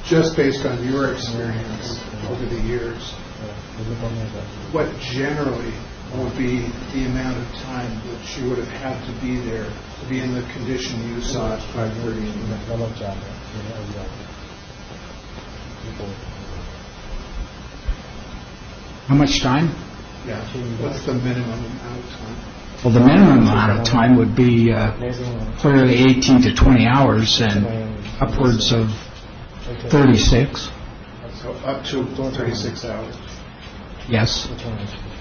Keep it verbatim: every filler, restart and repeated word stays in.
just based on your experience over the years, what generally would be the amount of time that she would have had to be there to be in the condition you saw at five thirty? How much time? Yeah. What's the minimum amount of time? Well, the minimum amount of time would be uh, clearly eighteen to twenty hours and upwards of thirty-six. So up to thirty-six hours. Yes.